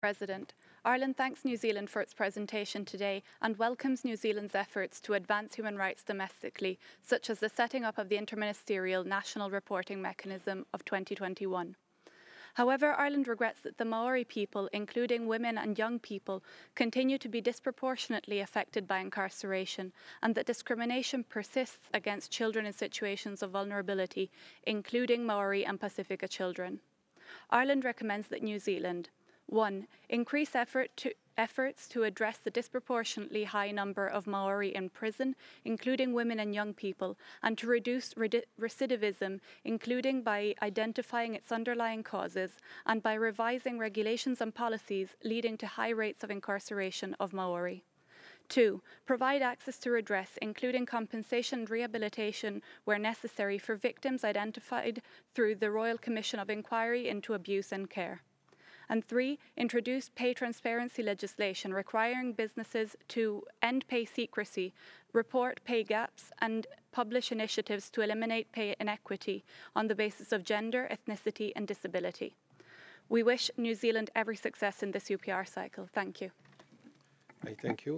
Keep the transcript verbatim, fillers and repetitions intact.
President, Ireland thanks New Zealand for its presentation today and welcomes New Zealand's efforts to advance human rights domestically, such as the setting up of the Interministerial National Reporting Mechanism of twenty twenty-one. However, Ireland regrets that the Maori people, including women and young people, continue to be disproportionately affected by incarceration and that discrimination persists against children in situations of vulnerability, including Maori and Pacifica children. Ireland recommends that New Zealand one. Increase effort to, efforts to address the disproportionately high number of Maori in prison, including women and young people, and to reduce recidivism, including by identifying its underlying causes and by revising regulations and policies leading to high rates of incarceration of Maori. Two, provide access to redress, including compensation and rehabilitation where necessary for victims identified through the Royal Commission of Inquiry into Abuse and Care. And three, introduce pay transparency legislation requiring businesses to end pay secrecy, report pay gaps, and publish initiatives to eliminate pay inequity on the basis of gender, ethnicity, and disability. We wish New Zealand every success in this U P R cycle. Thank you. I thank you.